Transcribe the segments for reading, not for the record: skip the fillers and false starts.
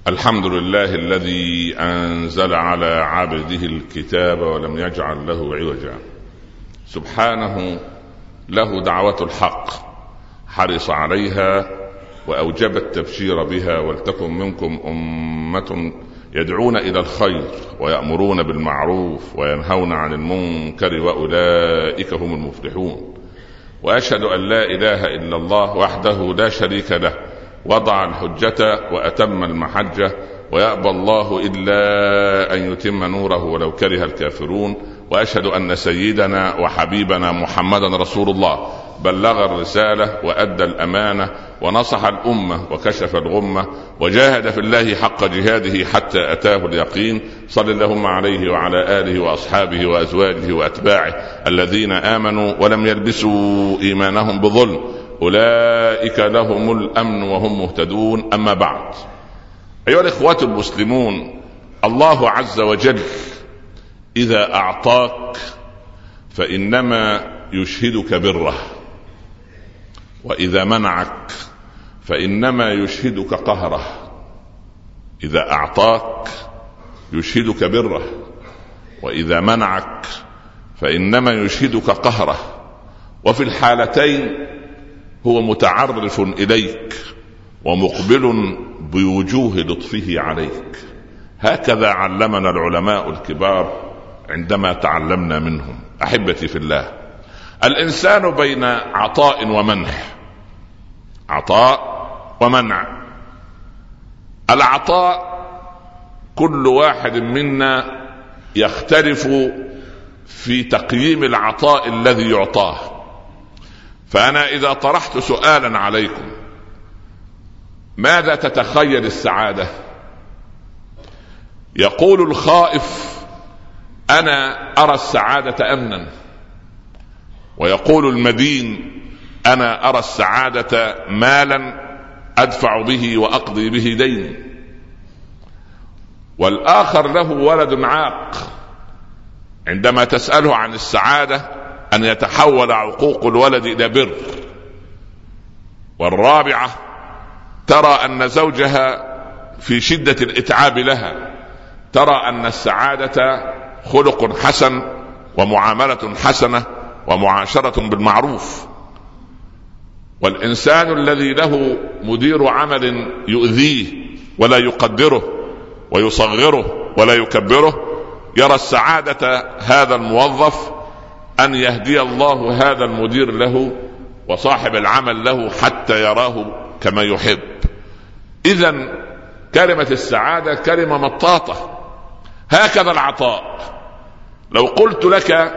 الحمد لله الذي أنزل على عبده الكتاب ولم يجعل له عوجا. سبحانه له دعوة الحق حرص عليها وأوجب التبشير بها، ولتكن منكم أمة يدعون إلى الخير ويأمرون بالمعروف وينهون عن المنكر وأولئك هم المفلحون. وأشهد أن لا إله إلا الله وحده لا شريك له، وضع الحجة وأتم المحجة، ويأبى الله إلا أن يتم نوره ولو كره الكافرون. وأشهد أن سيدنا وحبيبنا محمدا رسول الله بلغ الرسالة وأدى الأمانة ونصح الأمة وكشف الغمة وجاهد في الله حق جهاده حتى أتاه اليقين. صل اللهم عليه وعلى آله وأصحابه وأزواجه وأتباعه الذين آمنوا ولم يلبسوا إيمانهم بظلم، أولئك لهم الأمن وهم مهتدون. أما بعد، أيها الإخوة المسلمون، الله عز وجل إذا أعطاك فإنما يشهدك بره، وإذا منعك فإنما يشهدك قهره. إذا أعطاك يشهدك بره، وإذا منعك فإنما يشهدك قهره. وفي الحالتين هو متعرف إليك ومقبل بوجوه لطفه عليك. هكذا علمنا العلماء الكبار عندما تعلمنا منهم. أحبتي في الله، الإنسان بين عطاء ومنح، عطاء ومنع. العطاء كل واحد منا يختلف في تقييم العطاء الذي يعطاه. فأنا إذا طرحت سؤالا عليكم: ماذا تتخيل السعادة؟ يقول الخائف: أنا أرى السعادة أمنا. ويقول المدين: أنا أرى السعادة مالا أدفع به وأقضي به ديني. والآخر له ولد عاق، عندما تسأله عن السعادة أن يتحول عقوق الولد إلى بر. والرابعة ترى أن زوجها في شدة الإتعاب لها، ترى أن السعادة خلق حسن ومعاملة حسنة ومعاشرة بالمعروف. والإنسان الذي له مدير عمل يؤذيه ولا يقدره ويصغره ولا يكبره يرى السعادة هذا الموظف أن يهدي الله هذا المدير له وصاحب العمل له حتى يراه كما يحب. إذن كلمة السعادة كلمة مطاطة. هكذا العطاء. لو قلت لك: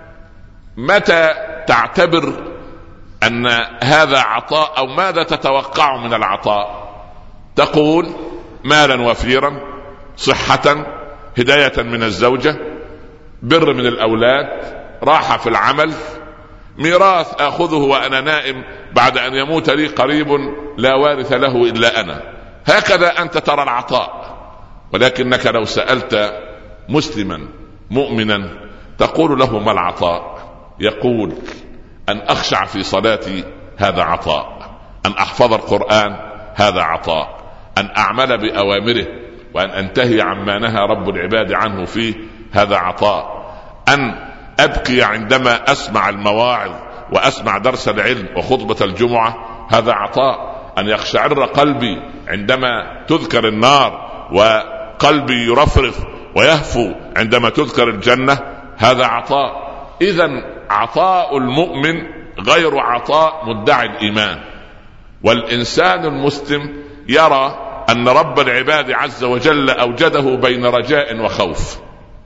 متى تعتبر أن هذا عطاء، أو ماذا تتوقع من العطاء؟ تقول: مالا وفيرا، صحة، هداية من الزوجة، بر من الأولاد، راحة في العمل، ميراث أخذه وأنا نائم بعد أن يموت لي قريب لا وارث له إلا أنا. هكذا أنت ترى العطاء. ولكنك لو سألت مسلما مؤمنا تقول له: ما العطاء؟ يقول: أن أخشع في صلاتي، هذا عطاء. أن أحفظ القرآن، هذا عطاء. أن أعمل بأوامره وأن أنتهي عما نهى رب العباد عنه فيه، هذا عطاء. أن أبكي عندما أسمع المواعظ وأسمع درس العلم وخطبة الجمعة، هذا عطاء. أن يقشعر قلبي عندما تذكر النار وقلبي يرفرف ويهفو عندما تذكر الجنة، هذا عطاء. إذن عطاء المؤمن غير عطاء مدعي الإيمان. والإنسان المسلم يرى أن رب العباد عز وجل أوجده بين رجاء وخوف.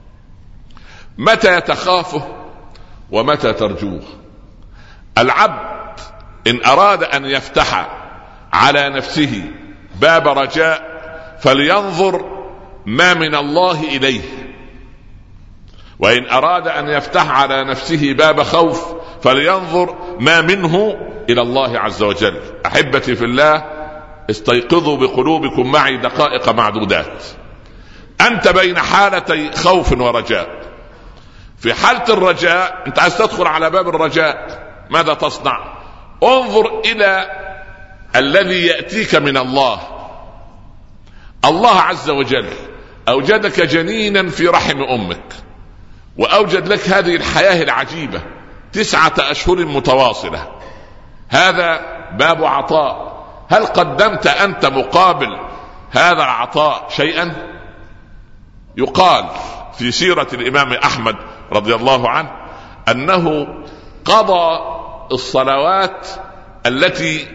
متى تخافه ومتى ترجوه؟ العبد إن أراد أن يفتح على نفسه باب رجاء فلينظر ما من الله إليه، وإن أراد أن يفتح على نفسه باب خوف فلينظر ما منه إلى الله عز وجل. أحبتي في الله، استيقظوا بقلوبكم معي دقائق معدودات. أنت بين حالتي خوف ورجاء. في حالة الرجاء أنت عايز تدخل على باب الرجاء، ماذا تصنع؟ انظر إلى الذي يأتيك من الله. الله عز وجل أوجدك جنينا في رحم أمك، وأوجد لك هذه الحياة العجيبة 9 أشهر متواصلة. هذا باب عطاء. هل قدمت أنت مقابل هذا العطاء شيئا؟ يقال في سيرة الإمام أحمد رضي الله عنه أنه قضى الصلوات التي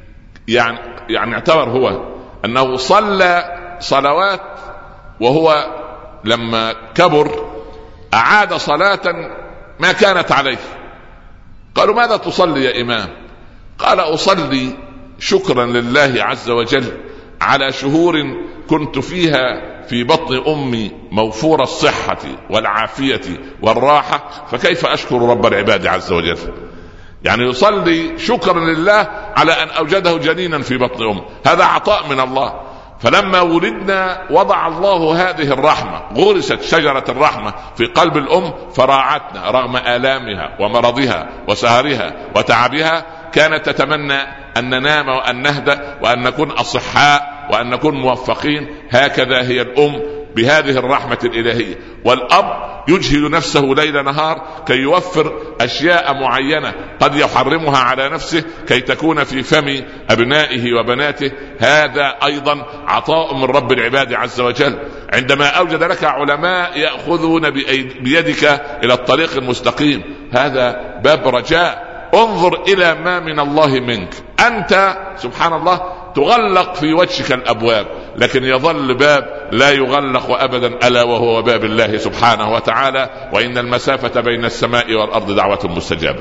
يعني اعتبر هو أنه صلى صلوات، وهو لما كبر أعاد صلاة ما كانت عليه. قالوا ماذا تصلي يا إمام؟ قال أصلي شكرا لله عز وجل على شهور كنت فيها في بطن أمي موفور الصحة والعافية والراحة، فكيف أشكر رب العباد عز وجل؟ يعني يصلي شكرا لله على أن أوجده جنينا في بطن أمه، هذا عطاء من الله. فلما ولدنا وضع الله هذه الرحمة، غرست شجرة الرحمة في قلب الأم فراعتنا رغم آلامها ومرضها وسهرها وتعبها. كانت تتمنى أن ننام وأن نهدأ وأن نكون أصحاء وأن نكون موفقين. هكذا هي الأم بهذه الرحمة الإلهية. والأب يجهد نفسه ليل نهار كي يوفر أشياء معينة قد يحرمها على نفسه كي تكون في فم أبنائه وبناته. هذا أيضا عطاء من رب العباد عز وجل. عندما أوجد لك علماء يأخذون بيدك إلى الطريق المستقيم، هذا باب رجاء. انظر إلى ما من الله منك. أنت سبحان الله تغلق في وجهك الأبواب، لكن يظل باب لا يغلق أبدا، ألا وهو باب الله سبحانه وتعالى. وإن المسافة بين السماء والأرض دعوة مستجابة.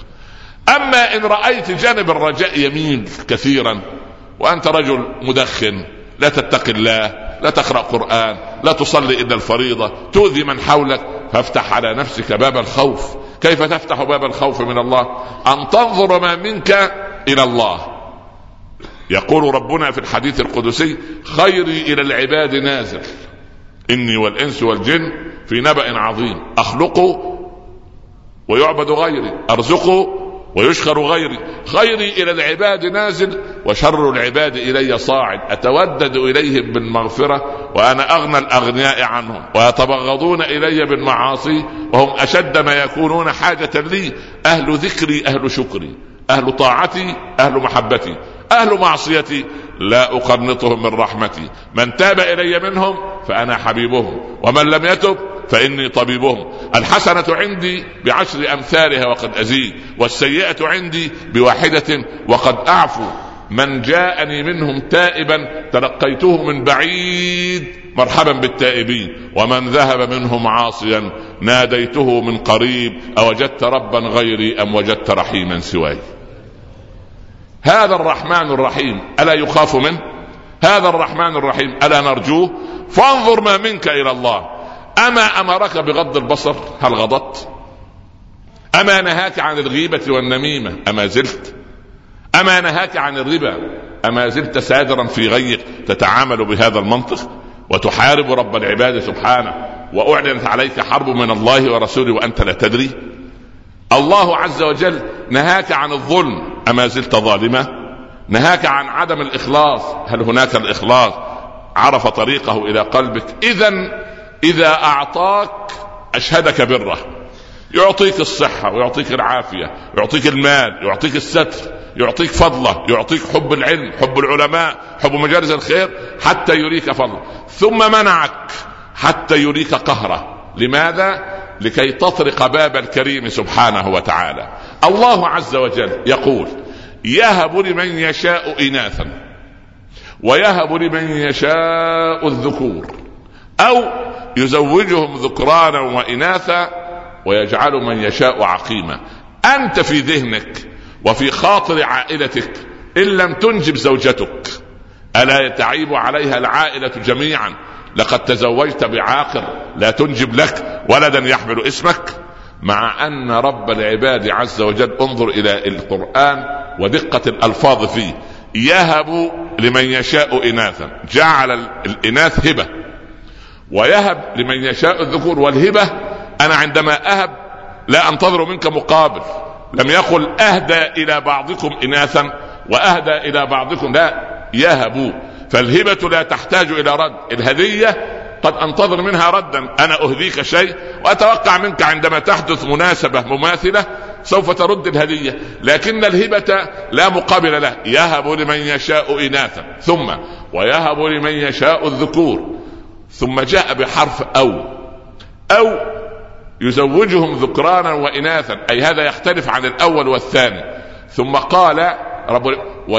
أما إن رأيت جانب الرجاء يميل كثيرا وأنت رجل مدخن، لا تتقي الله، لا تقرأ قرآن، لا تصلي إلا الفريضة، تؤذي من حولك، فافتح على نفسك باب الخوف. كيف تفتح باب الخوف من الله؟ أن تنظر ما منك إلى الله. يقول ربنا في الحديث القدسي: خيري إلى العباد نازل، إني والإنس والجن في نبأ عظيم، أخلقه ويعبد غيري، أرزقه ويشكر غيري، خيري إلى العباد نازل وشر العباد إلي صاعد، أتودد إليهم بالمغفرة وأنا أغنى الأغنياء عنهم، ويتبغضون إلي بالمعاصي وهم أشد ما يكونون حاجة لي، أهل ذكري أهل شكري، أهل طاعتي أهل محبتي، أهل معصيتي لا أقنطهم من رحمتي، من تاب إلي منهم فأنا حبيبهم، ومن لم يتب فإني طبيبهم. الحسنة عندي ب10 أمثالها وقد أزيد، والسيئة عندي ب1 وقد أعفو. من جاءني منهم تائبا تلقيته من بعيد مرحبا بالتائبين، ومن ذهب منهم عاصيا ناديته من قريب أوجدت ربا غيري أم وجدت رحيما سواي. هذا الرحمن الرحيم ألا يخاف منه؟ هذا الرحمن الرحيم ألا نرجوه؟ فانظر ما منك إلى الله. أما أمرك بغض البصر؟ هل غضت؟ أما نهاك عن الغيبة والنميمة؟ أما زلت؟ أما نهاك عن الربا؟ أما زلت سادرا في غيك تتعامل بهذا المنطق وتحارب رب العباد سبحانه، وأعلنت عليك حرب من الله ورسوله وأنت لا تدري؟ الله عز وجل نهاك عن الظلم، أما زلت ظالمة؟ نهاك عن عدم الإخلاص، هل هناك الإخلاص عرف طريقه إلى قلبك؟ إذا أعطاك أشهدك بره، يعطيك الصحة ويعطيك العافية، يعطيك المال، يعطيك الستر، يعطيك فضله، يعطيك حب العلم، حب العلماء، حب مجالس الخير، حتى يريك فضله، ثم منعك حتى يريك قهره. لماذا؟ لكي تطرق باب الكريم سبحانه وتعالى. الله عز وجل يقول: يهب لمن يشاء إناثا ويهب لمن يشاء الذكور أو يزوجهم ذكرانا وإناثا ويجعل من يشاء عقيما. أنت في ذهنك وفي خاطر عائلتك إن لم تنجب زوجتك ألا تعيب عليها العائلة جميعا؟ لقد تزوجت بعاقر لا تنجب لك ولدا يحمل اسمك. مع أن رب العباد عز وجل، انظر إلى القرآن ودقة الألفاظ فيه، يهب لمن يشاء إناثا، جعل الإناث هبة، ويهب لمن يشاء الذكور. والهبة أنا عندما أهب لا أنتظر منك مقابل، لم يقل أهدى إلى بعضكم إناثا وأهدى إلى بعضكم، لا، يهب. فالهبة لا تحتاج إلى رد. الهدية قد أنتظر منها ردا، أنا أهديك شيء وأتوقع منك عندما تحدث مناسبة مماثلة سوف ترد الهدية، لكن الهبة لا مقابل له. يهب لمن يشاء إناثا ثم ويهب لمن يشاء الذكور، ثم جاء بحرف أو يزوجهم ذكرانا وإناثا، أي هذا يختلف عن الأول والثاني. ثم قال رب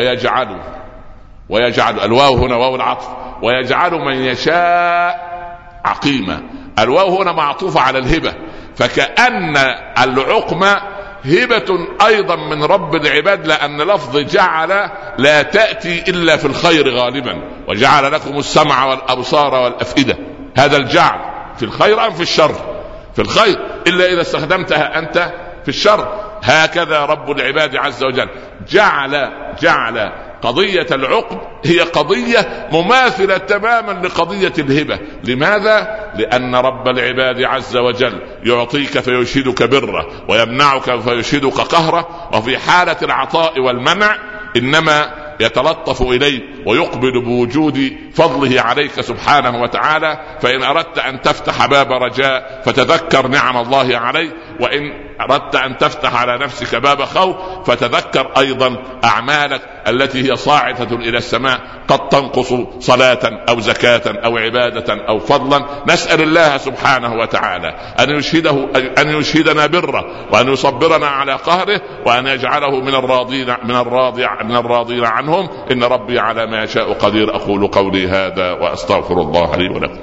ويجعل الواو هنا واو العطف، ويجعل من يشاء عقيما. الواو هنا معطوفة على الهبة، فكأن العقمة هبة أيضا من رب العباد، لأن لفظ جعل لا تأتي إلا في الخير غالبا. وجعل لكم السمع والأبصار والأفئدة، هذا الجعل في الخير أم في الشر؟ في الخير، إلا إذا استخدمتها أنت في الشر. هكذا رب العباد عز وجل جعل قضية العقم هي قضية مماثلة تماما لقضية الهبة. لماذا؟ لأن رب العباد عز وجل يعطيك فيشهدك بره، ويمنعك فيشهدك قهره، وفي حالة العطاء والمنع إنما يتلطف إليك ويقبل بوجود فضله عليك سبحانه وتعالى. فإن أردت أن تفتح باب رجاء فتذكر نعم الله عليك، وإن أردت أن تفتح على نفسك باب خوف فتذكر أيضا أعمالك التي هي صاعدة إلى السماء قد تنقص صلاة أو زكاة أو عبادة أو فضلا. نسأل الله سبحانه وتعالى أن يشهدنا بره، وأن يصبرنا على قهره، وأن يجعله من الراضين عنهم. إن ربي على ما يشاء قدير. أقول قولي هذا وأستغفر الله لي ولكم.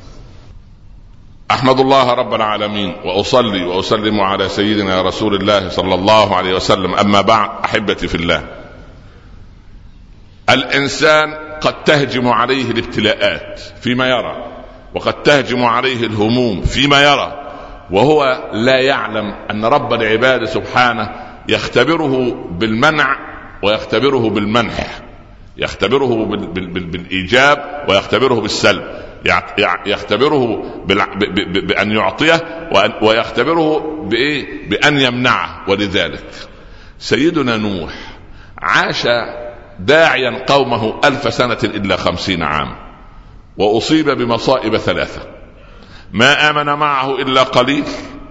أحمد الله رب العالمين، وأصلي وأسلم على سيدنا رسول الله صلى الله عليه وسلم. أما بعد، أحبتي في الله، الإنسان قد تهجم عليه الابتلاءات فيما يرى، وقد تهجم عليه الهموم فيما يرى، وهو لا يعلم أن رب العباد سبحانه يختبره بالمنع ويختبره بالمنح، يختبره بالإيجاب ويختبره بالسلب، يختبره بأن يعطيه ويختبره بأن يمنعه. ولذلك سيدنا نوح عاش داعيا قومه 1000 سنة إلا 50 عام، وأصيب بمصائب 3: ما آمن معه إلا قليل،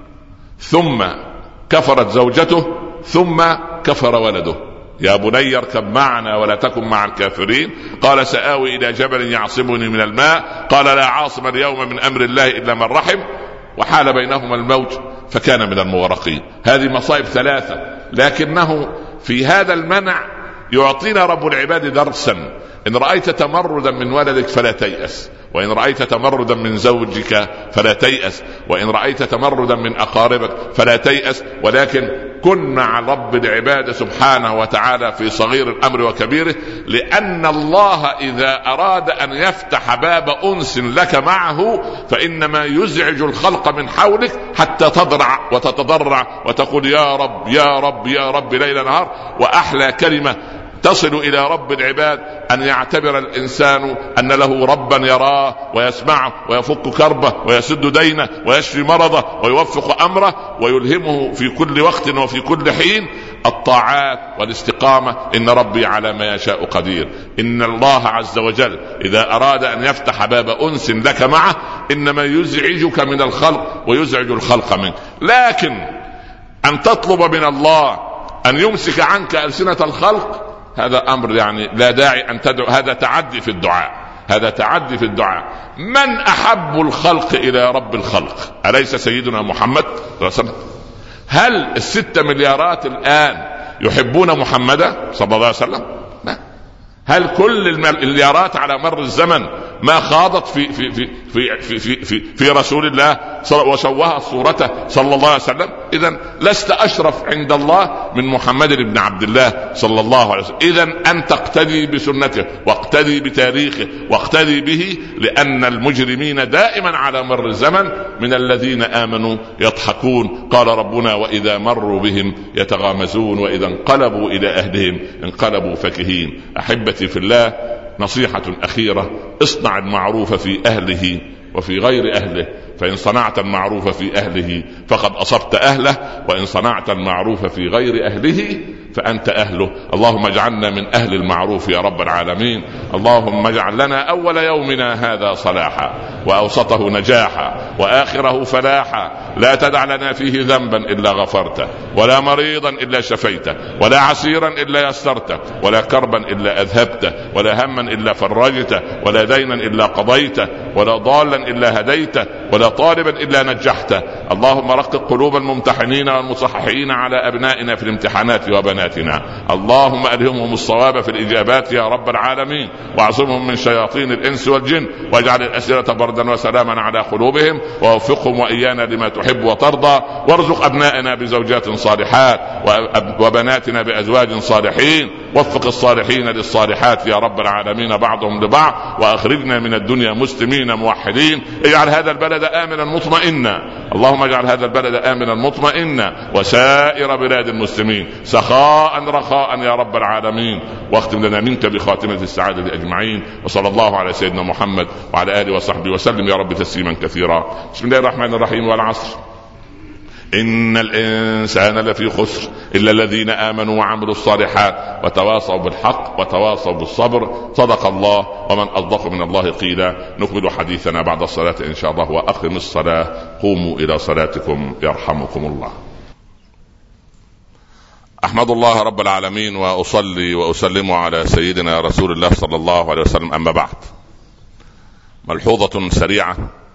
ثم كفرت زوجته، ثم كفر ولده. يا بني اركب معنا ولا تكن مع الكافرين. قال سآوي إلى جبل يعصمني من الماء. قال لا عاصم اليوم من أمر الله إلا من رحم، وحال بينهما الموج فكان من المغرقين. هذه مصائب 3، لكنه في هذا المنع يعطينا رب العباد درسا. إن رأيت تمردا من ولدك فلا تيأس، وإن رأيت تمردا من زوجك فلا تيأس، وإن رأيت تمردا من أقاربك فلا تيأس، ولكن كن مع رب العباد سبحانه وتعالى في صغير الأمر وكبيره. لأن الله إذا أراد أن يفتح باب أنس لك معه فإنما يزعج الخلق من حولك حتى تضرع وتتضرع وتقول يا رب يا رب يا رب ليل نهار. وأحلى كلمة تصل إلى رب العباد أن يعتبر الإنسان أن له ربا يراه ويسمعه ويفك كربه ويسد دينه ويشفي مرضه ويوفق أمره ويلهمه في كل وقت وفي كل حين الطاعات والاستقامة. إن ربي على ما يشاء قدير. إن الله عز وجل إذا أراد أن يفتح باب أنس لك معه إنما يزعجك من الخلق ويزعج الخلق منك. لكن أن تطلب من الله أن يمسك عنك ألسنة الخلق هذا أمر يعني لا داعي أن تدعو. هذا تعدي في الدعاء، هذا تعدي في الدعاء. من أحب الخلق إلى رب الخلق؟ أليس سيدنا محمد صلى الله عليه وسلم؟ هل 6 مليارات الآن يحبون محمدا صلى الله عليه وسلم؟ لا. هل كل المليارات على مر الزمن ما خاضت في في في في في في, في رسول الله وشوهت صورته صلى الله عليه وسلم؟ إذن لست أشرف عند الله من محمد بن عبد الله صلى الله عليه وسلم. إذن أن تقتدي بسنته واقتدي بتاريخه واقتدي به، لأن المجرمين دائما على مر الزمن من الذين آمنوا يضحكون. قال ربنا وإذا مروا بهم يتغامزون وإذا انقلبوا إلى أهلهم انقلبوا فكهين. أحبتي في الله، نصيحة أخيرة: اصنع المعروف في أهله وفي غير أهله، فإن صنعت المعروف في أهله فقد أصبت أهله، وإن صنعت المعروف في غير أهله فأنت أهله. اللهم اجعلنا من أهل المعروف يا رب العالمين. اللهم اجعل لنا أول يومنا هذا صلاحا، وأوسطه نجاحا، وآخره فلاحا. لا تدع لنا فيه ذنبا إلا غفرته، ولا مريضا إلا شفيته، ولا عسيرا إلا يسرته، ولا كربا إلا أذهبته، ولا هما إلا فرجته، ولا دينا إلا قضيته، ولا ضالا إلا هديته، ولا طالبا إلا نجحته. اللهم رقق قلوب الممتحنين والمصححين على أبنائنا في الامتحانات وبناتنا. اللهم ألهمهم الصواب في الإجابات يا رب العالمين، واعصمهم من شياطين الإنس والجن، واجعل الأسئلة بردا وسلاما على قلوبهم، ووفقهم وإيانا لما تحب وترضى. وارزق أبنائنا بزوجات صالحات، وبناتنا بأزواج صالحين. وفق الصالحين للصالحات يا رب العالمين بعضهم لبعض. وأخرجنا من الدنيا مسلمين موحدين. اجعل هذا البلد آمنا مطمئنا. اللهم اجعل هذا البلد آمنا مطمئنا، وسائر بلاد المسلمين سخاء رخاء يا رب العالمين. واختم لنا منك بخاتمة السعادة أجمعين. وصلى الله على سيدنا محمد وعلى آله وصحبه وسلم يا رب تسليما كثيرا. بسم الله الرحمن الرحيم. والعصر إن الإنسان لفي خسر إلا الذين آمنوا وعملوا الصالحات وتواصوا بالحق وتواصوا بالصبر. صدق الله، ومن أصدق من الله قيلا. نكمل حديثنا بعد الصلاة إن شاء الله. وأقم الصلاة، قوموا إلى صلاتكم يرحمكم الله. أحمد الله رب العالمين، وأصلي وأسلم على سيدنا رسول الله صلى الله عليه وسلم. أما بعد، ملحوظة سريعة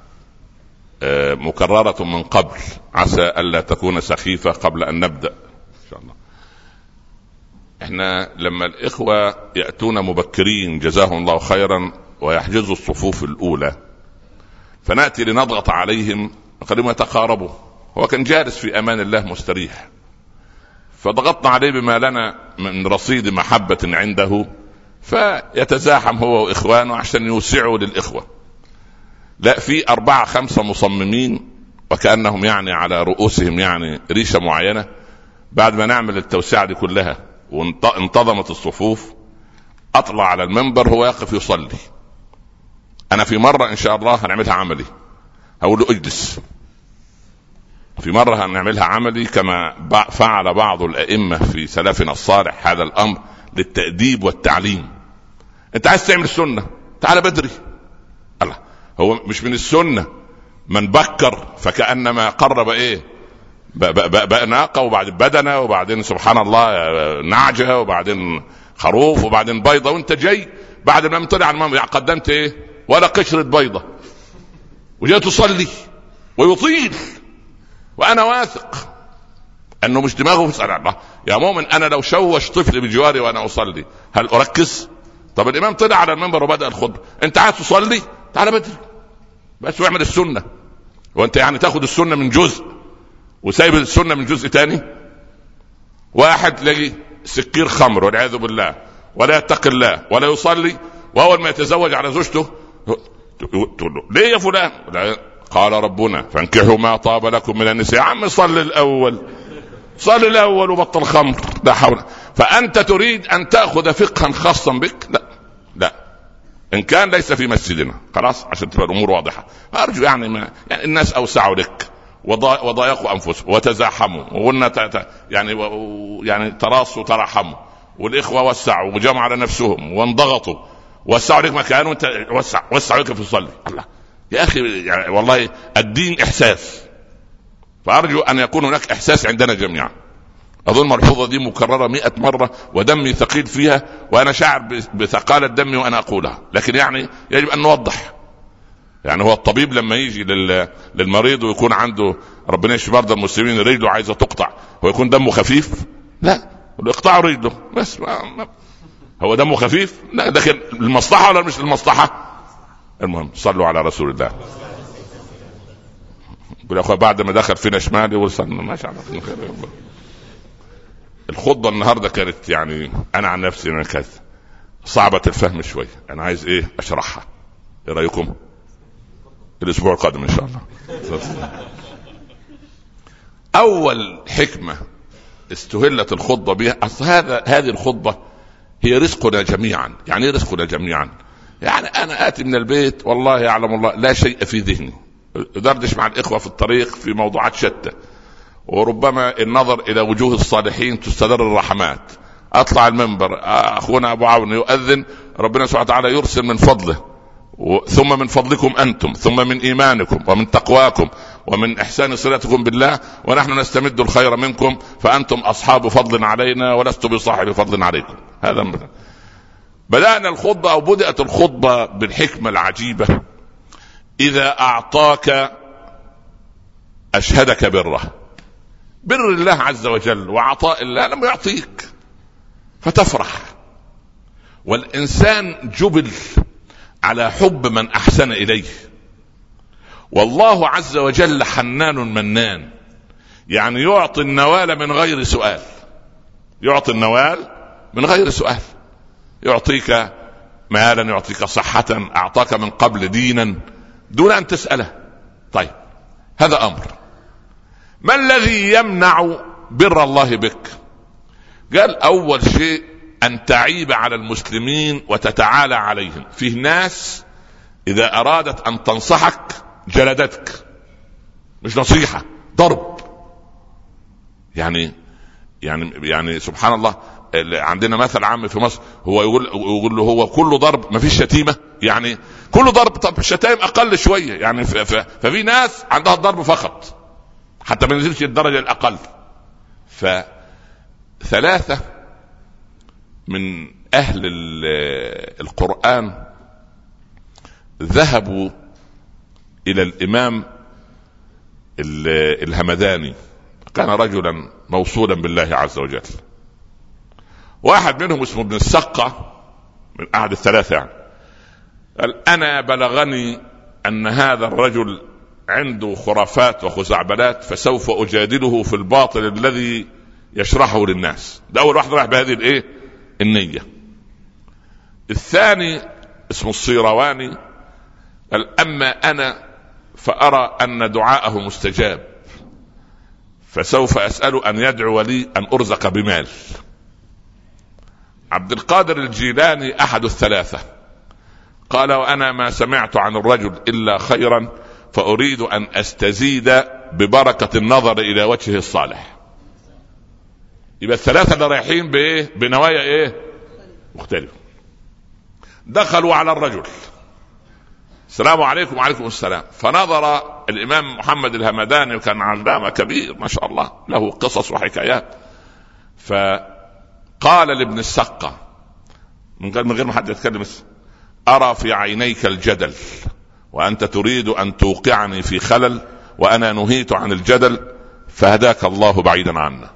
مكررة من قبل، عسى ألا تكون سخيفة قبل أن نبدأ إن شاء الله. إحنا لما الإخوة يأتون مبكرين جزاهم الله خيرا ويحجزوا الصفوف الأولى، فنأتي لنضغط عليهم قد يتقاربوا. هو كان جالس في أمان الله مستريح، فضغطنا عليه بما لنا من رصيد محبة عنده، فيتزاحم هو وإخوانه عشان يوسعوا للإخوة. لا، في 4-5 مصممين وكأنهم يعني على رؤوسهم يعني ريشة معينة. بعد ما نعمل التوسعة دي كلها وانتظمت الصفوف، أطلع على المنبر هو يقف يصلي. أنا في مرة إن شاء الله هنعملها عملي، هقول له اجلس. في مرة هنعملها عملي كما فعل بعض الأئمة في سلفنا الصالح هذا الأمر للتأديب والتعليم. أنت عايز تعمل السنة، تعال بدري. الله، هو مش من السنة من بكر فكأنما قرب ايه بقى ناقة، وبعدين بدنة، وبعدين سبحان الله نعجة، وبعدين خروف، وبعدين بيضة، وانت جاي بعد ما طلع المنبر قدمت ايه ولا قشرة بيضة وجاي تصلي ويطيل. وانا واثق انه مش دماغه بيسأل الله. يا مؤمن، انا لو شوش طفل بجواري وانا اصلي هل اركز؟ طب الامام طلع على المنبر وبدأ الخطبة، انت عايز تصلي تعال بدري بس واعمل السنة. وانت يعني تاخد السنة من جزء وسايب السنة من جزء تاني؟ واحد لقي سكير خمر والعياذ بالله، ولا يتقي الله ولا يصلي، واول ما يتزوج على زوجته تقول له ليه يا فلان؟ قال ربنا فانكحوا ما طاب لكم من النساء. يا عم صلي الاول وبطل خمر. لا حول. فانت تريد ان تاخذ فقها خاصا بك؟ لا، إن كان ليس في مسجدنا خلاص عشان تبقى الأمور واضحة. أرجو يعني الناس أوسعوا لك وضايقوا أنفسهم وتزاحموا وقلنا يعني تراصوا ترحموا، والإخوة وسعوا وجمعوا على نفسهم وانضغطوا، وسعوا لك مكان وانت وسعوا لك في الصلاة. الله يا أخي، يعني والله الدين إحساس، فأرجو أن يكون هناك إحساس عندنا جميعا. أظن الملحوظة دي مكررة 100 مرة ودمي ثقيل فيها، وأنا شاعر بثقالة دمي وأنا أقولها، لكن يعني يجب أن نوضح. يعني هو الطبيب لما يجي للمريض ويكون عنده ربنا يشفي مرضى المسلمين رجله عايزة تقطع، هو يكون دمه خفيف؟ لا، اقطعوا رجله بس. هو دمه خفيف؟ لا، لكن المصلحة ولا مش المصلحة؟ المهم صلوا على رسول الله. يقول يا أخوة بعد ما دخل فينا شمالي وصلنا ما شاء الله خير. الخطبة النهاردة كانت يعني أنا عن نفسي أنا كانت صعبة الفهم شوي. أنا عايز إيه أشرحها، إيه رأيكم؟ الأسبوع القادم إن شاء الله. أول حكمة استهلت الخطبة بها، أصل هذه الخطبة هي رزقنا جميعا. يعني إيه رزقنا جميعا؟ يعني أنا آتي من البيت والله يعلم الله لا شيء في ذهني، دردش مع الإخوة في الطريق في موضوعات شتى، وربما النظر الى وجوه الصالحين تستدر الرحمات. اطلع المنبر، اخونا ابو عون يؤذن، ربنا سبحانه وتعالى يرسل من فضله، ثم من فضلكم انتم، ثم من ايمانكم ومن تقواكم ومن احسان صلتكم بالله، ونحن نستمد الخير منكم، فانتم اصحاب فضل علينا ولست بصاحب فضل عليكم. هذا بدأنا الخطبة او بدأت الخطبة بالحكمة العجيبة: اذا اعطاك اشهدك بره. بر الله عز وجل وعطاء الله لم يعطيك فتفرح. والإنسان جبل على حب من أحسن إليه، والله عز وجل حنان منان، يعني يعطي النوال من غير سؤال. يعطي النوال من غير سؤال. يعطيك مالا، يعطيك صحة، أعطاك من قبل دينا دون أن تسأله. طيب هذا أمر. ما الذي يمنع بر الله بك؟ قال أول شيء أن تعيب على المسلمين وتتعالى عليهم. فيه ناس إذا أرادت أن تنصحك جلدتك، مش نصيحة، ضرب. يعني سبحان الله، عندنا مثل عام في مصر، هو يقول له هو كله ضرب ما فيش شتيمة، يعني كله ضرب. طب الشتائم أقل شوية يعني. ففي ناس عندها الضرب فقط حتى ما ينزلش الدرجة الأقل. فثلاثة من أهل القرآن ذهبوا إلى الإمام الهمداني، كان رجلا موصولا بالله عز وجل. واحد منهم اسمه ابن السقة، من أحد الثلاثة يعني، قال: أنا بلغني أن هذا الرجل عنده خرافات وخزعبلات، فسوف أجادله في الباطل الذي يشرحه للناس. ده أول واحد راح بهذه النية. الثاني اسمه الصيرواني، قال: أما أنا فأرى أن دعاءه مستجاب، فسوف أسأل أن يدعو لي أن أرزق بمال. عبد القادر الجيلاني أحد الثلاثة قال: وأنا ما سمعت عن الرجل إلا خيرا، فأريد أن أستزيد ببركة النظر إلى وجهه الصالح. يبقى الثلاثة اللي رايحين بنوايا مختلفة. دخلوا على الرجل: السلام عليكم. وعليكم السلام. فنظر الإمام محمد الهمداني، وكان علامة كبير ما شاء الله، له قصص وحكايات، فقال لابن السقة من غير ما حد يتكلم: أرى في عينيك الجدل، وأنت تريد أن توقعني في خلل، وأنا نهيت عن الجدل، فهداك الله بعيدا عنا.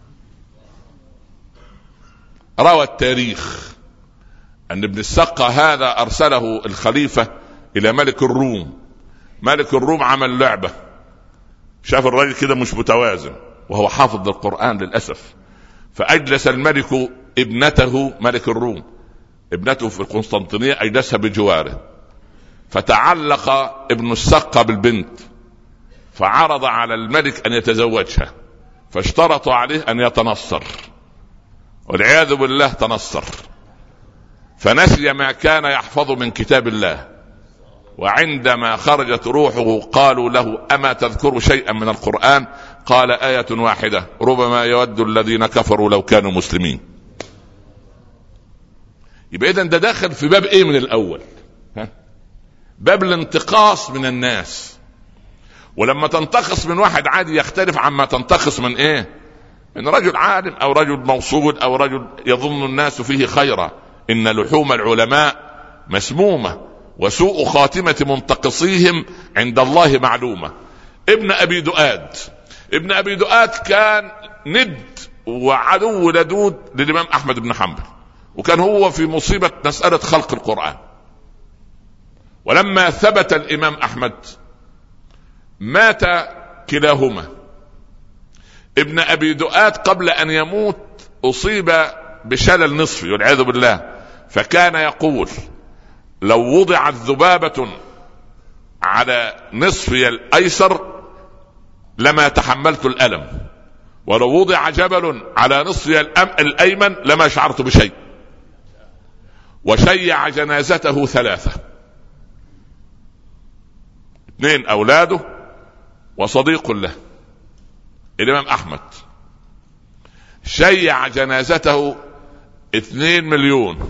روى التاريخ أن ابن السقة هذا أرسله الخليفة إلى ملك الروم. ملك الروم عمل لعبة، شاف الرجل كده مش متوازن، وهو حافظ للقرآن للأسف، فأجلس الملك ابنته، ملك الروم ابنته في القسطنطينية، أجلسها بجواره، فتعلق ابن السقة بالبنت، فعرض على الملك أن يتزوجها، فاشترطوا عليه أن يتنصر، والعياذ بالله تنصر، فنسي ما كان يحفظ من كتاب الله. وعندما خرجت روحه قالوا له: أما تذكر شيئا من القرآن؟ قال: آية واحدة، ربما يود الذين كفروا لو كانوا مسلمين. يبقى إذن ده داخل في باب إيه من الأول؟ باب الانتقاص من الناس. ولما تنتقص من واحد عادي يختلف عما تنتقص من من رجل عالم أو رجل موصول أو رجل يظن الناس فيه خيرا. إن لحوم العلماء مسمومة، وسوء خاتمة منتقصيهم عند الله معلومة. ابن أبي دؤاد كان ند وعدو لدود للإمام أحمد بن حنبل، وكان هو في مصيبة مسألة خلق القرآن. ولما ثبت الإمام أحمد مات كلاهما. ابن أبي دؤاد قبل أن يموت أصيب بشلل نصفي والعياذ بالله، فكان يقول: لو وضعت ذبابة على نصفي الأيسر لما تحملت الألم، ولو وضع جبل على نصفي الأيمن لما شعرت بشيء. وشيع جنازته 3، 2 أولاده وصديق له. الإمام أحمد شيع جنازته 2 مليون،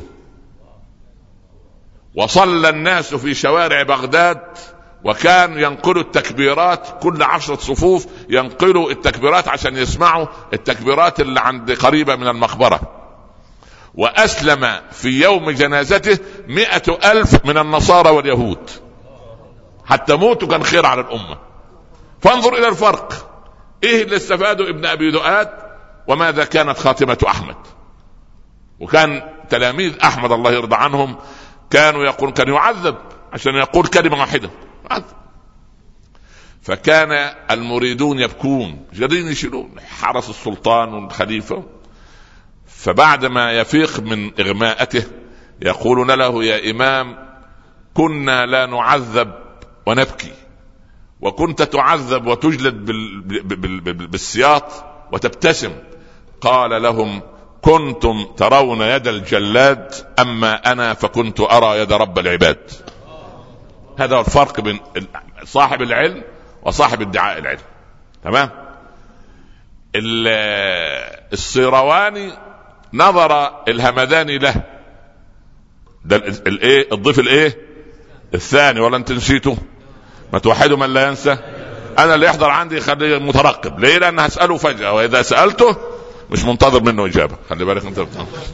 وصلى الناس في شوارع بغداد، وكان ينقلوا التكبيرات كل 10 صفوف، ينقلوا التكبيرات عشان يسمعوا التكبيرات اللي عند قريبة من المقبرة. وأسلم في يوم جنازته 100,000 من النصارى واليهود، حتى موتوا كان خير على الأمة. فانظر إلى الفرق، إيه اللي استفادوا ابن أبي دؤاد وماذا كانت خاتمة أحمد. وكان تلاميذ أحمد الله يرضى عنهم كان يعذب عشان يقول كلمة واحدة، فكان المريدون يبكون، جرين يشيلون حرس السلطان والخليفة. فبعد ما يفيق من إغماءته يقولون له: يا إمام، كنا لا نعذب ونبكي، وكنت تعذب وتجلد بالسياط وتبتسم. قال لهم: كنتم ترون يد الجلاد، أما أنا فكنت أرى يد رب العباد. هذا هو الفرق بين صاحب العلم وصاحب ادعاء العلم. تمام. الصيرواني نظر الهمداني له، ده الضيف الثاني، ولا انت نسيته؟ ما توحدوا من لا ينسى. انا اللي يحضر عندي خليه مترقب، ليه؟ لان هسأله فجأة، واذا سألته مش منتظر منه اجابة، خلي بالك انت.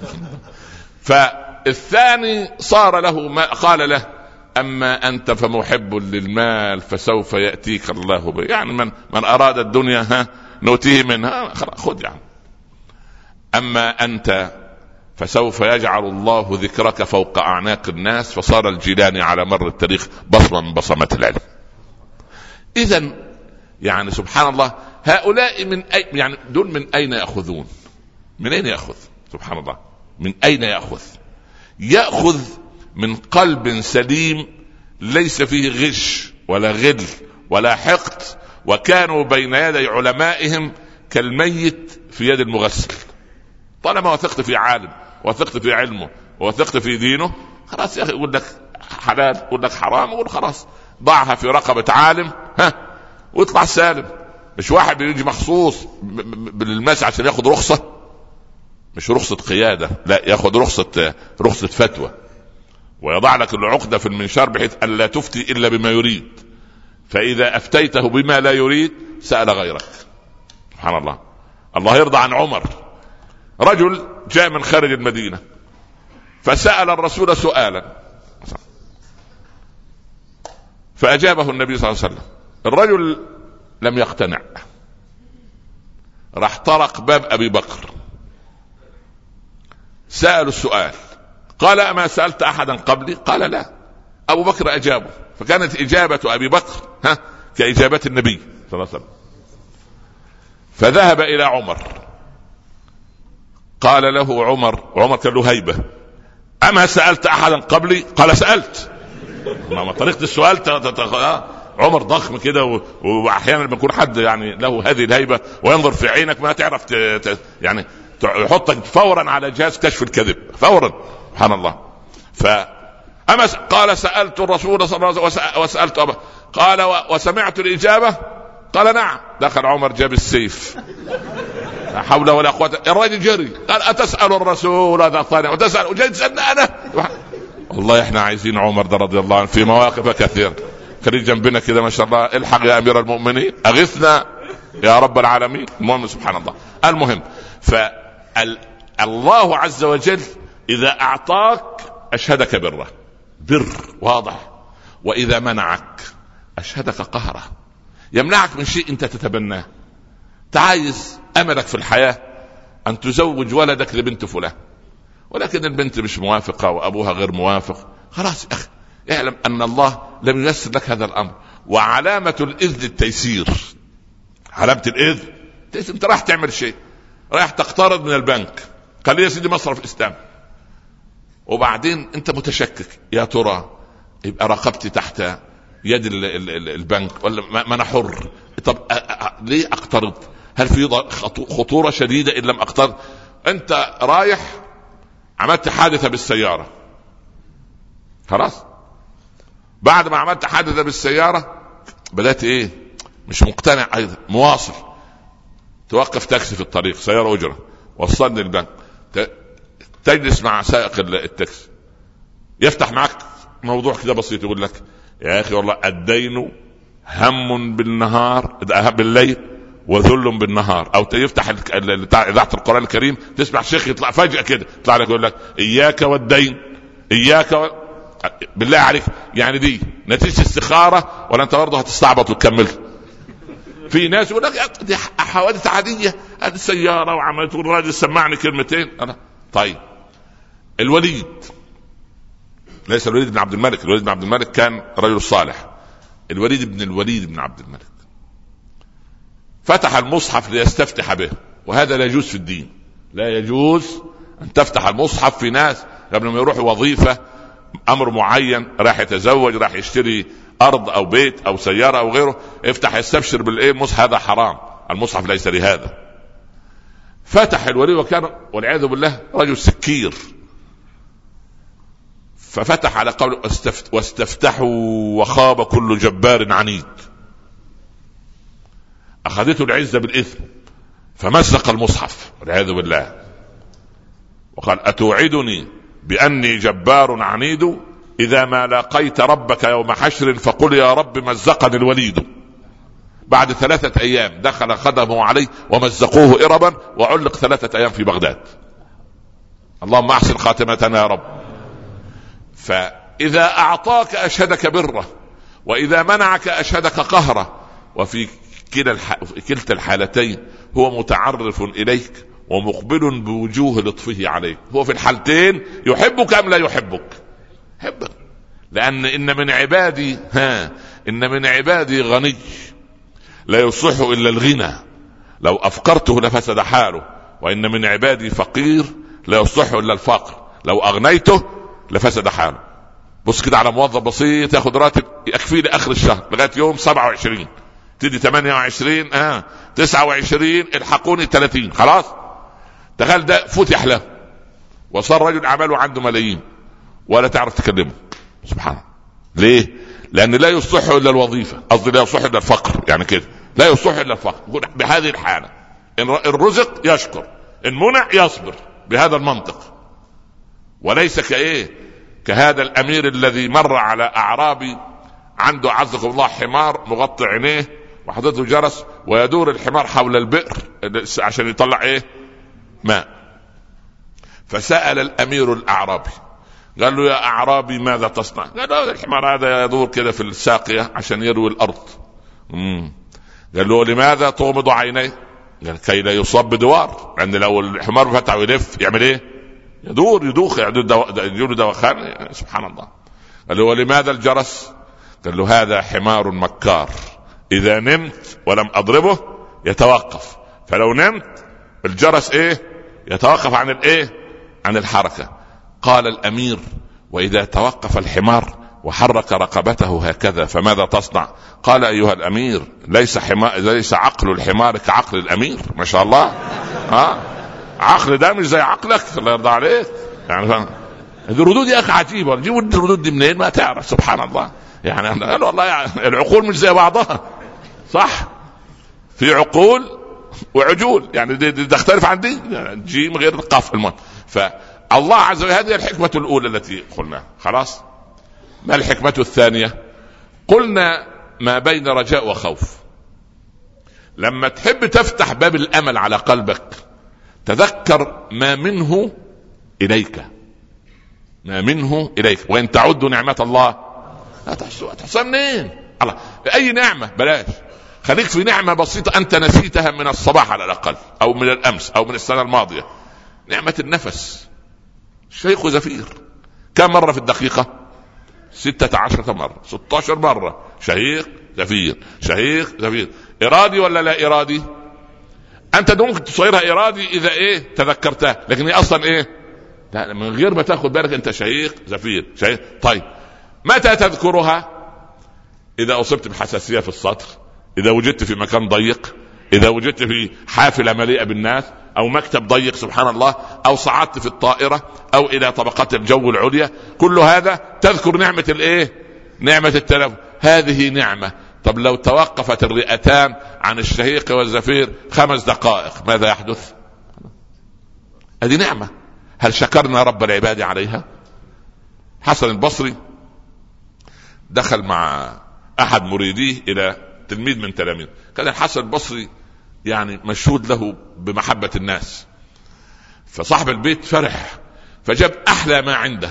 فالثاني صار له ما قال له: اما انت فمحب للمال فسوف يأتيك الله به، يعني من اراد الدنيا نؤتيه منها، خذ يعني. اما انت فسوف يجعل الله ذكرك فوق اعناق الناس. فصار الجيلاني على مر التاريخ بصمة من بصمات العلم. اذا يعني سبحان الله، هؤلاء يعني دول من اين يأخذون؟ من اين يأخذ؟ سبحان الله، من اين يأخذ من قلب سليم ليس فيه غش ولا غل ولا حقد، وكانوا بين يدي علمائهم كالميت في يد المغسل. طالما وثقت في عالم، وثقت في علمه، وثقت في دينه، خلاص يا اخي، يقول لك حلال يقول لك حرام، يقول خلاص ضعها في رقبة عالم واطلع سالم. مش واحد بيجي مخصوص بالمس عشان ياخد رخصة، مش رخصة قيادة، لا، ياخد رخصة فتوى، ويضع لك العقدة في المنشار بحيث أن لا تفتي إلا بما يريد. فإذا أفتيته بما لا يريد سأل غيرك. سبحان الله. الله يرضى عن عمر، رجل جاء من خارج المدينة فسأل الرسول سؤالا فأجابه النبي صلى الله عليه وسلم. الرجل لم يقتنع، راح طرق باب أبي بكر، سأل السؤال، قال: أما سألت أحدا قبلي؟ قال: لا. أبو بكر أجابه، فكانت إجابة أبي بكر كإجابة النبي صلى الله عليه وسلم. فذهب إلى عمر، قال له عمر كان له هيبة: أما سألت أحدا قبلي؟ قال: سألت. ما طريقة السؤال عمر ضخم كده، وأحيانا بيكون حد يعني له هذه الهيبة وينظر في عينك ما تعرف يعني يحطك فورا على جهاز كشف الكذب فورا. سبحان الله. قال: سألت الرسول صلى الله عليه وسلم وسألت أبا. قال: وسمعت الإجابة؟ قال: نعم. دخل عمر جاب السيف، لا حول ولا قوة. الرجل جري قال: أتسأل الرسول هذا ثاني وتسأل وجاي تسألنا أنا؟ والله احنا عايزين عمر ده رضي الله عنه في مواقف كثيرة. خليك جنبنا كده ما شاء الله، الحق يا أمير المؤمنين، أغثنا يا رب العالمين. المهم سبحان الله. المهم، فالله عز وجل إذا أعطاك أشهدك بره، بر واضح، وإذا منعك أشهدك قهره، يمنعك من شيء أنت تتبناه. تعايز أملك في الحياة أن تزوج ولدك لبنت فلان، ولكن البنت مش موافقة وأبوها غير موافق، خلاص أخي اعلم أن الله لم ييسر لك هذا الأمر. وعلامة الإذن التيسير، علامة الإذن أنت راح تعمل شيء، راح تقترض من البنك، قال لي يا سيدي مصرف إسلام، وبعدين أنت متشكك، يا ترى يبقى رقبتي تحت يد البنك ولا ما أنا حر؟ طب ليه أقترض؟ هل في خطورة شديدة إن لم أقترض؟ أنت رايح عملت حادثة بالسيارة، خلاص بعد ما عملت حادثة بالسيارة بدأت مش مقتنع أيضا، مواصل، توقف تاكسي في الطريق، سيارة أجرة، وصلني البنك، تجلس مع سائق التاكسي يفتح معك موضوع كده بسيط، يقول لك يا أخي والله الدين هم بالنهار بالليل وذل بالنهار. او يفتح اذاعه القران الكريم تسمع شيخ يطلع فجاه كده يطلع لك يقول لك اياك والدين بالله عليك، يعني دي نتيجه استخاره ولا انت برضه هتستعبط وتكمل؟ في ناس يقول لك دي حوادث عاديه، هذه السياره وعملت والراجل سمعني كلمتين. انا طيب الوليد، ليس الوليد بن عبد الملك، الوليد بن عبد الملك كان رجل صالح، الوليد بن عبد الملك فتح المصحف ليستفتح به، وهذا لا يجوز في الدين. لا يجوز ان تفتح المصحف في ناس قبل ما يروح وظيفة امر معين، راح يتزوج، راح يشتري ارض او بيت او سيارة او غيره، افتح يستبشر بالايه المصحف، هذا حرام، المصحف ليس لهذا. فتح الوليد وكان والعياذ بالله رجل سكير، ففتح على قوله واستفتحوا وخاب كل جبار عنيد. أخذته العزة بالإثم فمزق المصحف والعياذ بالله، وقال أتوعدني بأني جبار عنيد؟ إذا ما لاقيت ربك يوم حشر فقل يا رب مزقني الوليد. بعد 3 أيام دخل خدمه عليه ومزقوه إربا وعلق 3 أيام في بغداد. اللهم أحسن خاتمتنا يا رب. فإذا أعطاك أشهدك بره، وإذا منعك أشهدك قهره، وفي كلتا الحالتين هو متعرف إليك ومقبل بوجوه لطفه عليك. هو في الحالتين يحبك أم لا يحبك؟ يحبك، لأن إن من عبادي غني لا يصح إلا الغنى، لو أفقرته لفسد حاله، وإن من عبادي فقير لا يصح إلا الفقر، لو أغنيته لفسد حاله. بص كده على موظف بسيط ياخد راتب يكفيه لآخر الشهر لغاية يوم 27، تدي 28 29 الحقوني 30، خلاص تخيل ده فتح له وصار رجل أعماله عنده ملايين ولا تعرف تكلمه. سبحان الله. ليه؟ لأن لا يصح إلا الوظيفة، قصدي لا يصح إلا الفقر، يعني كده لا يصح إلا الفقر. بهذه الحالة إن الرزق يشكر، إن منع يصبر، بهذا المنطق. وليس كهذا الأمير الذي مر على أعرابي عنده عزكم الله حمار مغطي عينيه وحضرته جرس ويدور الحمار حول البئر عشان يطلع ماء. فسأل الأمير الأعرابي قال له يا أعرابي ماذا تصنع؟ قال له الحمار هذا يدور كده في الساقية عشان يروي الأرض. قال له لماذا تغمض عينيه؟ قال كي لا يصاب بدوار، لأن لو الحمار فتح ويلف يعمل يدوخ يجول دوخان. سبحان الله. قال له ولماذا الجرس؟ قال له هذا حمار مكار، إذا نمت ولم أضربه يتوقف، فلو نمت الجرس يتوقف عن الحركة. قال الأمير وإذا توقف الحمار وحرك رقبته هكذا فماذا تصنع؟ قال أيها الأمير ليس عقل الحمار كعقل الأمير. ما شاء الله. عقل ده مش زي عقلك، الله يرضى عليك. يعني الردود يا أخي عجيبة، جيبوا الردود دي منين ما تعرف. سبحان الله. يعني قالوا والله يعني العقول مش زي بعضها، صح؟ في عقول وعجول، يعني دي تختلف عن دي، يعني جيم غير القاف المهم. فالله عز وجل هذه الحكمة الأولى التي قلنا. خلاص. ما الحكمة الثانية؟ قلنا ما بين رجاء وخوف. لما تحب تفتح باب الأمل على قلبك تذكر ما منه إليك، وإن تعدوا نعمة الله لا تحصى منين؟ الله أي نعمة بلاش، خليك في نعمة بسيطة أنت نسيتها من الصباح على الأقل، أو من الأمس، أو من السنة الماضية. نعمة النفس. شيخ زفير كم مرة في الدقيقة؟ 16 مرة، 16 مرة. شهيق زفير. إرادي ولا لا إرادي؟ أنت ممكن تصيرها إرادي إذا تذكرتها، لكن هي أصلا لا، من غير ما تأخذ بالك أنت شهيق زفير. طيب متى تذكرها؟ إذا أصبت بحساسية في السطر، إذا وجدت في مكان ضيق، إذا وجدت في حافلة مليئة بالناس، أو مكتب ضيق سبحان الله، أو صعدت في الطائرة، أو إلى طبقات الجو العليا. كل هذا تذكر نعمة نعمة التلف. هذه نعمة طب لو توقفت الرئتان عن الشهيق والزفير 5 دقائق ماذا يحدث؟ هذه نعمة، هل شكرنا رب العباد عليها؟ حسن البصري دخل مع أحد مريديه إلى تلميذ من تلاميذ. كان الحسن البصري يعني مشهود له بمحبة الناس، فصاحب البيت فرح فجاب أحلى ما عنده،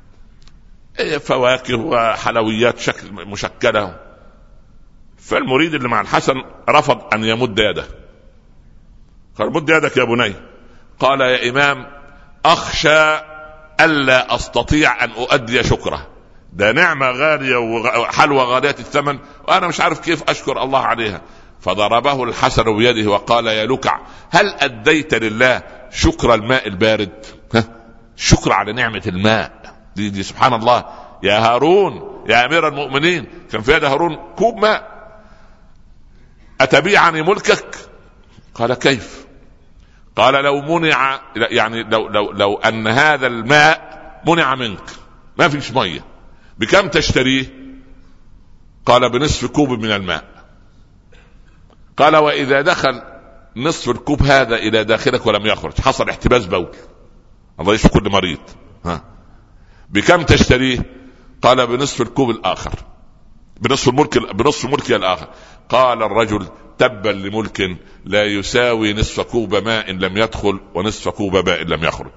فواكه وحلويات شكل مشكلة. فالمريد اللي مع الحسن رفض أن يمد يده، قال مد يدك يا بني. قال يا إمام أخشى ألا أستطيع أن أؤدي شكره، ده نعمة غالية وحلوة غالية الثمن وأنا مش عارف كيف أشكر الله عليها. فضربه الحسن بيده وقال يا لكع هل أديت لله شكر الماء البارد؟ شكر على نعمة الماء دي سبحان الله. يا هارون يا أمير المؤمنين، كان في يد هارون كوب ماء، أتبيعني ملكك؟ قال كيف؟ قال لو منع، يعني لو أن هذا الماء منع منك ما فيش مية بكم تشتريه؟ قال بنصف كوب من الماء. قال وإذا دخل نصف الكوب هذا إلى داخلك ولم يخرج، حصل احتباس بول، الله يشفي كل مريض، بكم تشتريه؟ قال بنصف الكوب الآخر، بنصف ملك الآخر. قال الرجل تبا لملك لا يساوي نصف كوب ماء لم يدخل ونصف كوب ماء لم يخرج.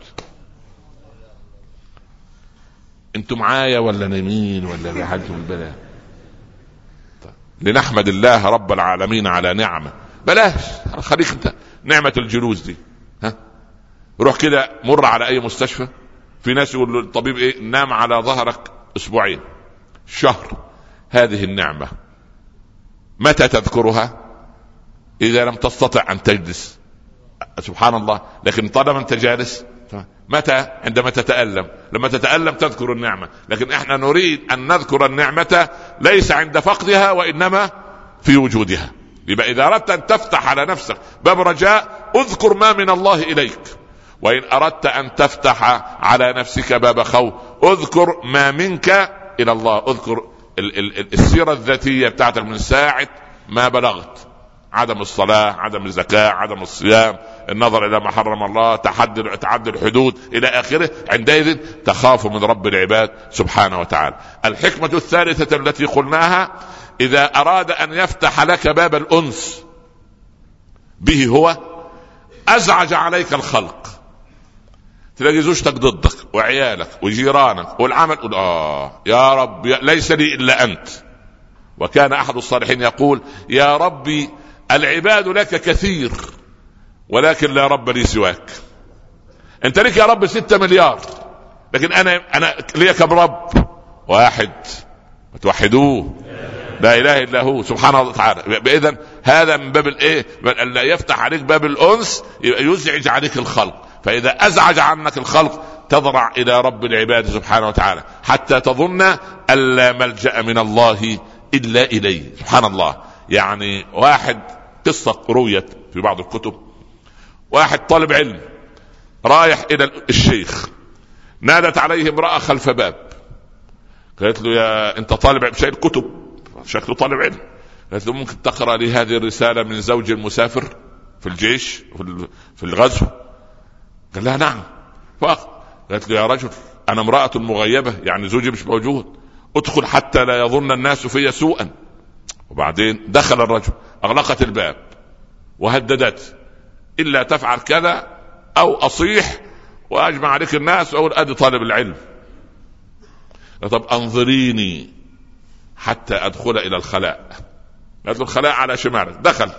انتم معايا ولا نايمين ولا بحالكم البلاء؟ لنحمد الله رب العالمين على نعمة. بلاش خليك انت نعمة الجلوس دي، روح كده مر على اي مستشفى، في ناس يقول الطبيب ايه نام على ظهرك 2 أسبوع شهر. هذه النعمة متى تذكرها؟ إذا لم تستطع أن تجلس، سبحان الله. لكن طالما أنت جالس، متى؟ عندما تتألم. لما تتألم تذكر النعمة، لكن احنا نريد أن نذكر النعمة ليس عند فقدها وإنما في وجودها. يبقى إذا أردت أن تفتح على نفسك باب رجاء اذكر ما من الله إليك، وإن أردت أن تفتح على نفسك باب خوف اذكر ما منك إلى الله. اذكر السيرة الذاتية بتاعتك من ساعة ما بلغت، عدم الصلاة، عدم الزكاة، عدم الصيام، النظر إلى ما حرم الله، تعدي الحدود إلى آخره. عندئذ تخاف من رب العباد سبحانه وتعالى. الحكمة الثالثة التي قلناها، إذا أراد أن يفتح لك باب الأنس به هو أزعج عليك الخلق، تلاقي زوجتك ضدك وعيالك وجيرانك والعمل، يا رب ليس لي إلا أنت. وكان أحد الصالحين يقول يا ربي العباد لك كثير ولكن لا رب لي سواك. انت لك يا رب 6 مليار، لكن انا لي كم رب؟ واحد، توحدوه لا اله الا هو سبحانه وتعالى. باذن هذا من باب الايه، لا يفتح عليك باب الانس يزعج عليك الخلق. فاذا ازعج عنك الخلق تضرع الى رب العباد سبحانه وتعالى حتى تظن ان لا ملجأ من الله الا اليه. سبحان الله. يعني واحد، قصة رويت في بعض الكتب، واحد طالب علم رايح الى الشيخ، نادت عليه امرأة خلف باب، قالت له يا انت طالب علم شايل كتب شكله طالب علم، قالت له ممكن تقرأ لي هذه الرسالة من زوج المسافر في الجيش في الغزو؟ قال لها نعم. قالت له يا رجل انا امرأة مغيبة، يعني زوجي مش موجود، ادخل حتى لا يظن الناس في سوءا. وبعدين دخل الرجل، اغلقت الباب وهددت الا تفعل كذا او اصيح واجمع عليك الناس واقول ادي طالب العلم. طب انظريني حتى ادخل الى الخلاء. قالت له الخلاء على شمالك. دخل،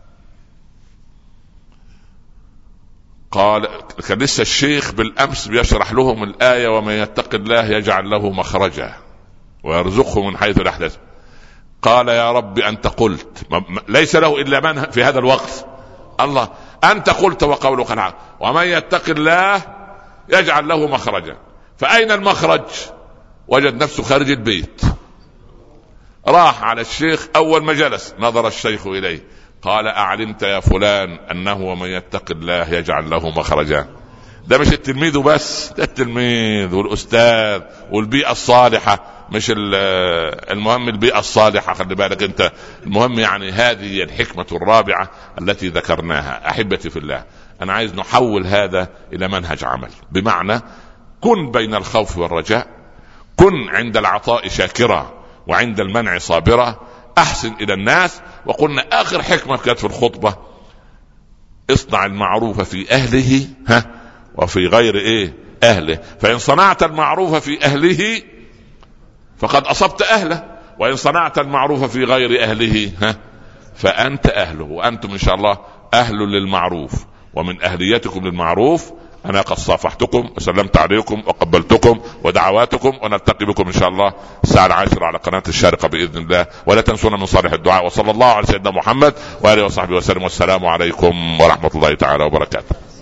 قال كان لسه الشيخ بالامس بيشرح لهم الايه ومن يتق الله يجعل له مخرجا ويرزقه من حيث لا يحتسب. قال يا رب أنت قلت، ليس له إلا من في هذا الوقت الله، أنت قلت وقولك الحق ومن يتق الله يجعل له مخرجا. فأين المخرج؟ وجد نفسه خارج البيت، راح على الشيخ، أول ما جلس نظر الشيخ إليه قال أعلمت يا فلان أنه ومن يتق الله يجعل له مخرجا؟ ده مش التلميذ بس، ده التلميذ والأستاذ والبيئة الصالحة مش المهم البيئة الصالحة، خلي بالك انت. المهم يعني هذه الحكمة الرابعة التي ذكرناها. احبتي في الله، انا عايز نحول هذا الى منهج عمل، بمعنى كن بين الخوف والرجاء، كن عند العطاء شاكرا وعند المنع صابرا، احسن الى الناس. وقلنا اخر حكمة كانت في الخطبة: اصنع المعروف في اهله وفي غير اهله، فان صنعت المعروف في اهله فقد اصبت اهله، وان صنعت المعروف في غير اهله فانت اهله. وانتم ان شاء الله اهل للمعروف، ومن اهليتكم للمعروف انا قد صافحتكم وسلمت عليكم وقبلتكم ودعواتكم، ونلتقي بكم ان شاء الله الساعة 10 على قناة الشارقة باذن الله. ولا تنسونا من صالح الدعاء. وصلى الله على سيدنا محمد وآله وصحبه وسلم، والسلام عليكم ورحمة الله تعالى وبركاته.